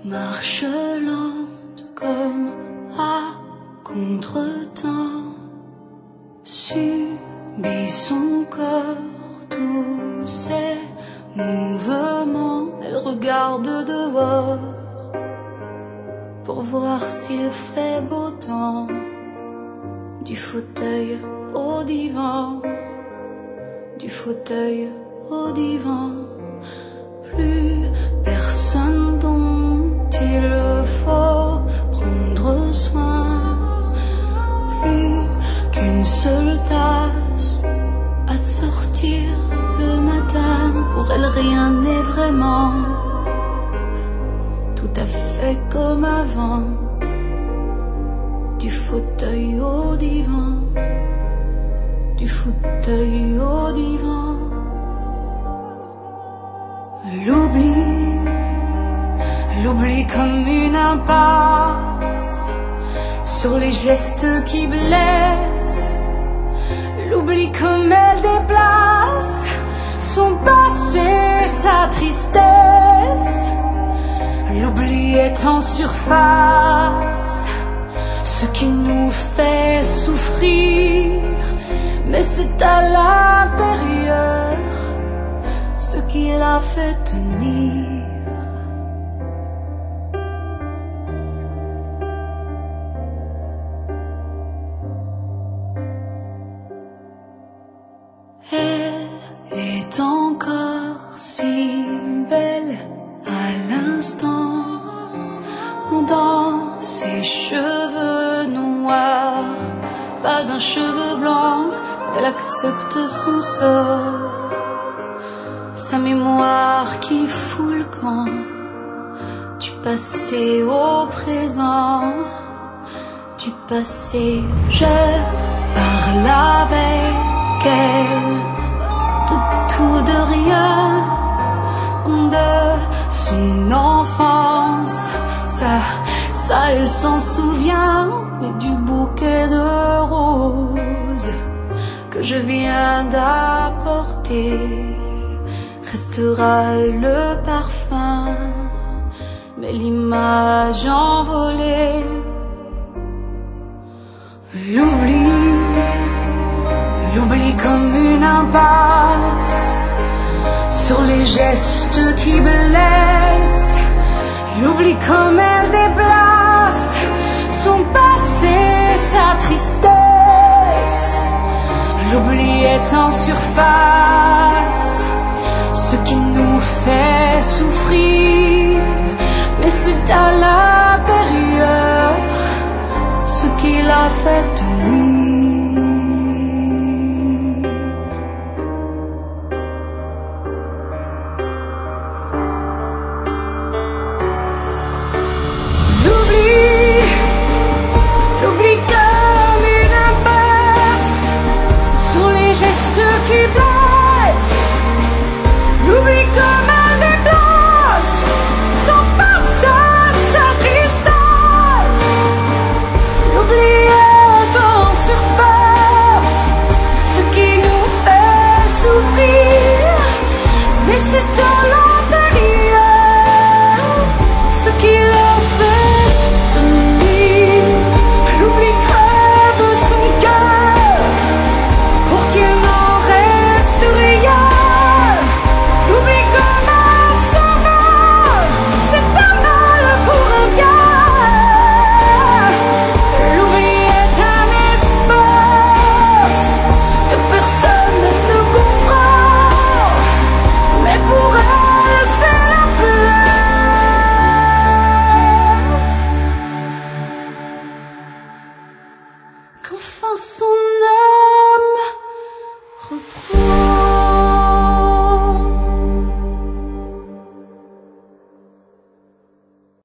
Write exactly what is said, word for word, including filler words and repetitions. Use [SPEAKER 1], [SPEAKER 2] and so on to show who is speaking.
[SPEAKER 1] marche lente comme à contre-temps, subit son corps tous ses mouvements. Elle regarde dehors pour voir s'il fait beau temps, du fauteuil au divan, du fauteuil au divan. Plus personne dont il faut prendre soin, plus qu'une seule tasse à sortir le matin. Pour elle rien n'est vraiment tout à fait comme avant, du fauteuil au divan, du fauteuil au divan. L'oubli, l'oubli comme une impasse sur les gestes qui blessent. L'oubli comme elle déplace son passé, sa tristesse. L'oubli est en surface, ce qui nous fait souffrir, mais c'est à l'intérieur ce qui l'a fait tenir. Elle est encore si belle à l'instant, dans ses cheveux noirs, pas un cheveu blanc. Elle accepte son sort, sa mémoire qui fout le camp, du passé au présent, du passé. Je parle avec elle de tout, de rien, de son enfance, ça, ça elle s'en souvient, mais du bouquet de roses que je viens d'apporter restera le parfum, mais l'image envolée. L'oubli, l'oubli comme une impasse sur les gestes qui blessent. L'oubli comme elle déplace son passé, sa tristesse. L'oubli est en surface, ce qui nous fait souffrir, mais c'est à l'intérieur ce qui l'a fait tenir. L'oubli, l'oubli comme une impasse sur les gestes qui blessent. L'oubli comme elle déplace son passé, sa tristesse. L'oubli est en surface, ce qui nous fait souffrir, mais c'est à l'intérieur ce qui l'a fait tenir. L'oubli crève son cœur pour qu'il n'en reste rien. L'oubli comme un sauveur, c'est un mal pour un bien. L'oubli est un espace que personne ne comprend, mais pour elle c'est la place qu'enfin son âme reprend.